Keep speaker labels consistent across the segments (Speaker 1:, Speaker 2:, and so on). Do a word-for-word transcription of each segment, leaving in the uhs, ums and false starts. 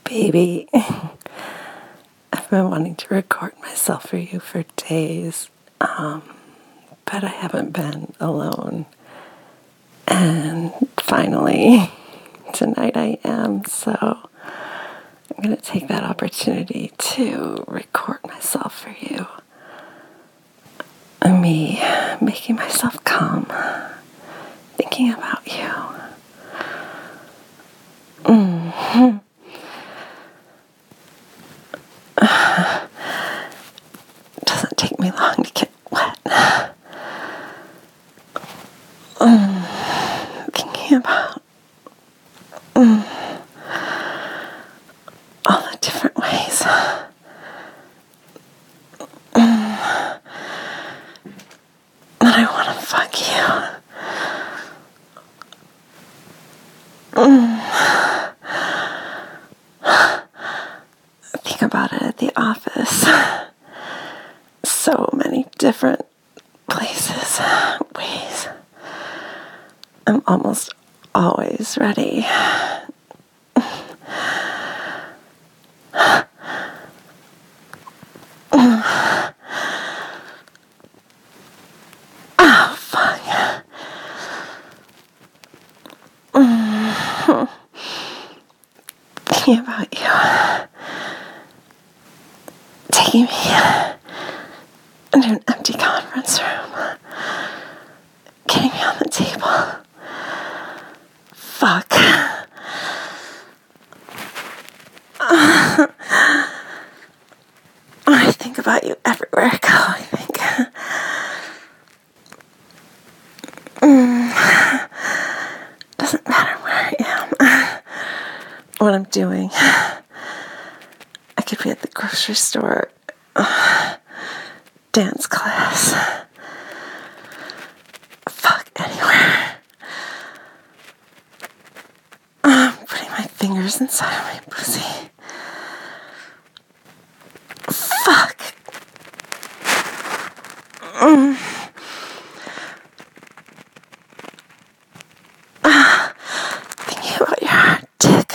Speaker 1: Baby, I've been wanting to record myself for you for days, um, but I haven't been alone. And finally, tonight I am, so I'm going to take that opportunity to record myself for you. Me making myself calm, thinking about you. Mm-hmm. Doesn't take me long to get wet. Mm, thinking about mm, all the different ways mm, that I want to fuck you. Mm. Think about it at the office. So many different places, ways. I'm almost always ready. Oh, fuck. Mm. Thinking about you. Taking me into an empty conference room. Getting me on the table. Fuck. Uh, I think about you everywhere I go, I think. Mm. Doesn't matter where I am. What I'm doing. I could be at the grocery store. Uh, dance class. Fuck, anywhere. I'm putting my fingers inside of my pussy. Fuck. Mm. Uh, thinking about your hard dick.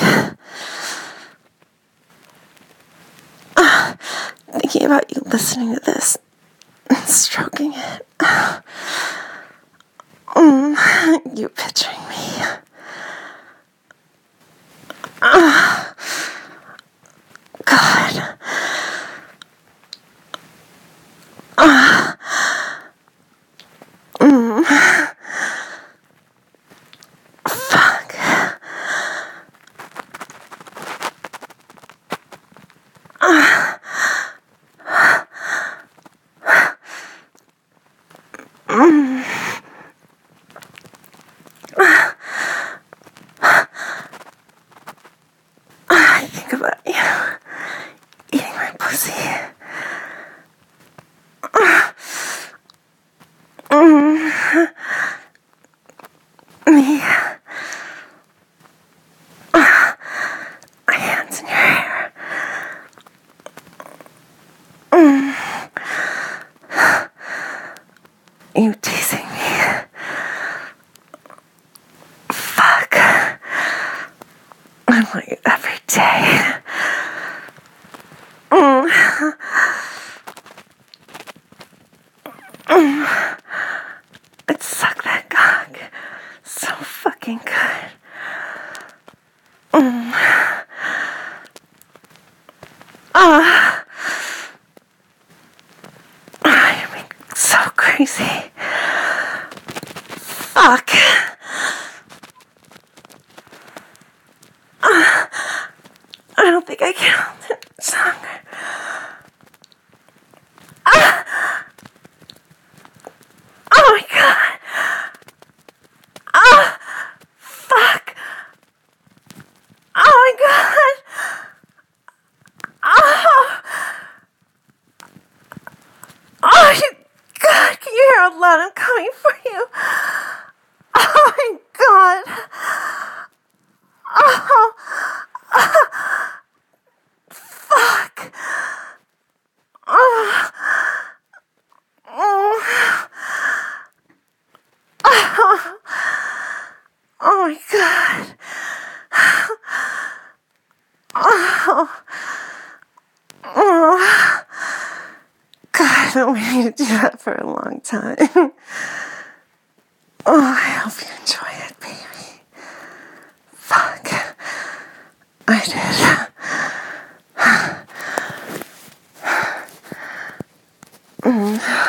Speaker 1: Uh, thinking about you listening to this and stroking it. Mm. You picturing me. Uh, God. Uh, mm. Fuck. Uh, mm. I think about you eating my pussy. Mm. Me. My hands in your hair. Mm. You teasing me. Fuck. I want you every day. Mm. Mm. I'd suck that cock so fucking good. Mm. Ah. Oh, you make me so crazy. Fuck. Uh, I don't think I can hold it longer. Ah. Oh my god. Ah. Fuck. Oh my god. Oh. Oh, you, God, can you hear how loud I'm coming for you? Oh my god. Oh. Oh. Fuck. Oh. Oh. Oh. Oh my god. been waiting to do that for a long time. Oh, I hope you enjoy it, baby. Fuck. I did. Mm.